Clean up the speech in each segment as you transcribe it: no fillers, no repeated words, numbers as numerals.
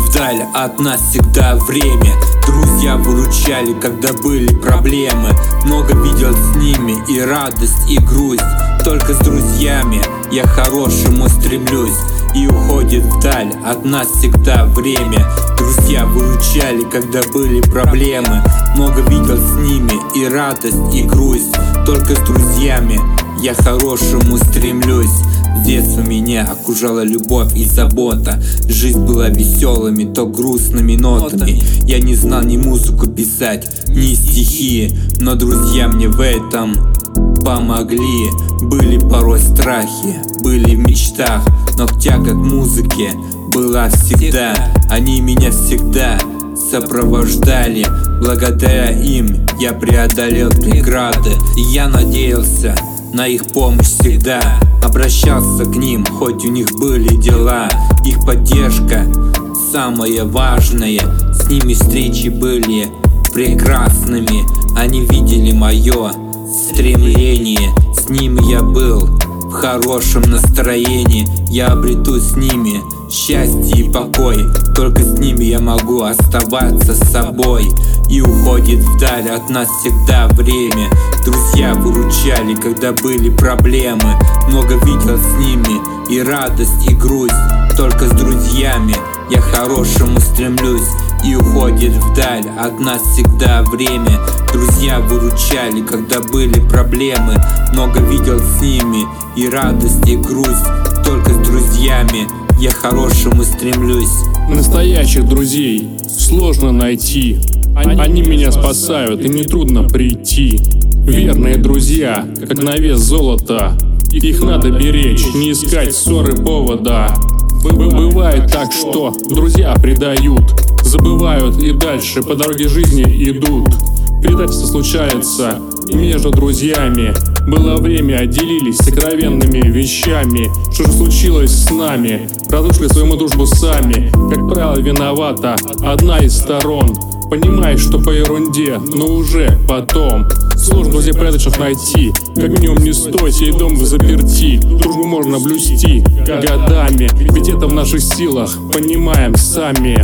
вдаль от нас всегда время. Друзья выручали, когда были проблемы. Много видел с ними и радость, и грусть. Только с друзьями я к хорошему стремлюсь. И уходит вдаль от нас всегда время. Друзья выручали, когда были проблемы. Много видел с ними и радость, и грусть. Только с друзьями я к хорошему стремлюсь. С детства меня окружала любовь и забота. Жизнь была веселыми, то грустными нотами. Я не знал ни музыку писать, ни стихи, но друзья мне в этом помогли. Были порой страхи, были в мечтах, но тяга к музыке была всегда. Они меня всегда сопровождали. Благодаря им я преодолел преграды. И я надеялся на их помощь всегда. Обращался к ним, хоть у них были дела. Их поддержка самое важное. С ними встречи были прекрасными. Они видели мое стремление. С ними я был в хорошем настроении. Я обрету с ними счастье и покой. Только с ними я могу оставаться собой. И уходит вдаль от нас всегда время. Друзья выручали, когда были проблемы. Много видел с ними и радость, и грусть. Только с друзьями я к хорошему стремлюсь. И уходит вдаль от нас всегда время. Друзья выручали, когда были проблемы. Много видел с ними и радость, и грусть. Только с друзьями я к хорошему стремлюсь. Настоящих друзей сложно найти. Они меня спасают, и нетрудно прийти. Верные друзья, как на вес золота. Их надо беречь, не искать ссоры повода. Бывает так, что друзья предают, забывают и дальше по дороге жизни идут. Предательство случается между друзьями. Было время, делились сокровенными вещами. Что же случилось с нами? Разрушили свою дружбу сами. Как правило, виновата одна из сторон. Понимаешь, что по ерунде, но уже потом. Сложно друзей порядочных найти. Как минимум не стой, сей дом в заперти. Дружбу можно блюсти годами, ведь это в наших силах, понимаем сами.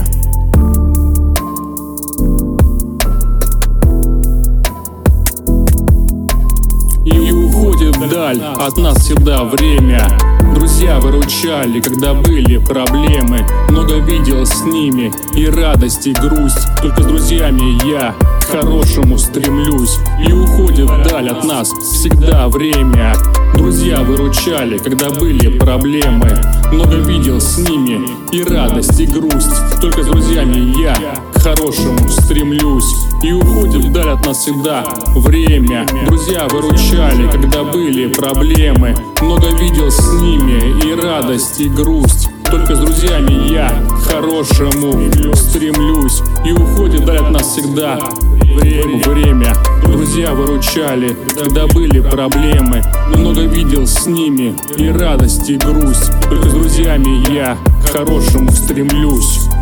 И уходит вдаль от нас всегда время. Друзья выручали, когда были проблемы. Много видел с ними и радость, и грусть. Только с друзьями я к хорошему стремлюсь. И уходит вдаль от нас всегда время. Друзья выручали, когда были проблемы. Много видел с ними и радость, и грусть. Только с друзьями я к хорошему стремлюсь. И уходит вдаль от нас всегда время. Друзья выручали, когда были проблемы. Много видел с ними и радость, и грусть. Только с друзьями я к хорошему стремлюсь. И уходит вдаль от нас всегда время. Друзья выручали, когда были проблемы. Много видел с ними и радость, и грусть. Только с друзьями я к хорошему стремлюсь.